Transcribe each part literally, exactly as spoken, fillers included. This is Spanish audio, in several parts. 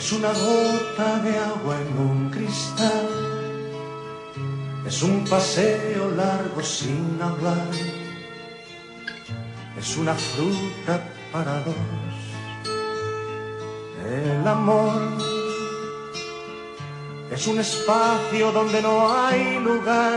Es una gota de agua en un cristal, es un paseo largo sin hablar, es una fruta para dos. El amor es un espacio donde no hay lugar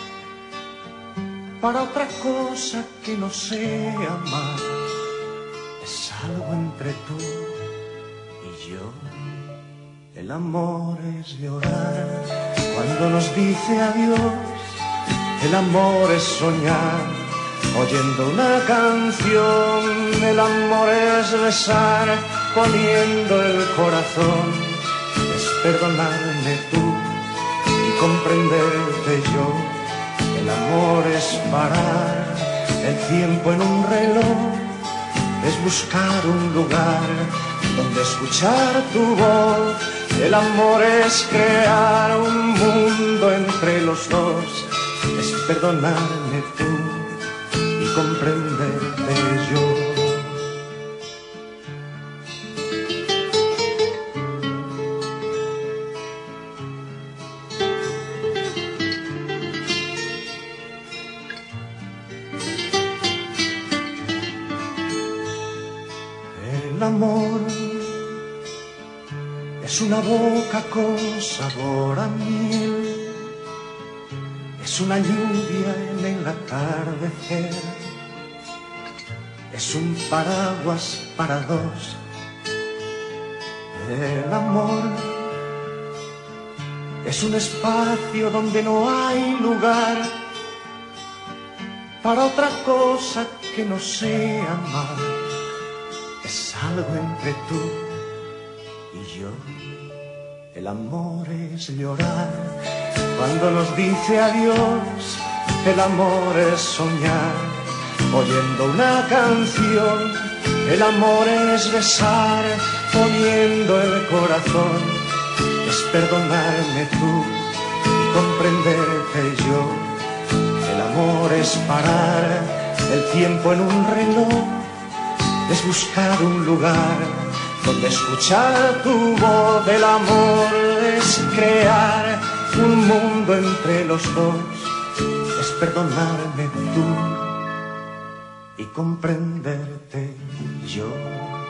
para otra cosa que no sea amar. Es algo entre tú y yo. El amor es llorar cuando nos dice adiós. El amor es soñar oyendo una canción. El amor es besar poniendo el corazón. Es perdonarme tú y comprenderte yo. El amor es parar el tiempo en un reloj. Es buscar un lugar donde escuchar tu voz. El amor es crear un mundo entre los dos. Es perdonarme tú y comprenderte yo. El amor es una boca con sabor a miel, es una lluvia en el atardecer, es un paraguas para dos. El amor es un espacio donde no hay lugar para otra cosa que no sea amar. Es algo entre tú y yo. El amor es llorar cuando nos dice adiós. El amor es soñar oyendo una canción. El amor es besar poniendo el corazón. Es perdonarme tú y comprenderte yo. El amor es parar el tiempo en un reloj. Es buscar un lugar donde escuchar tu voz. El amor es crear un mundo entre los dos. Es perdonarme tú y comprenderte yo.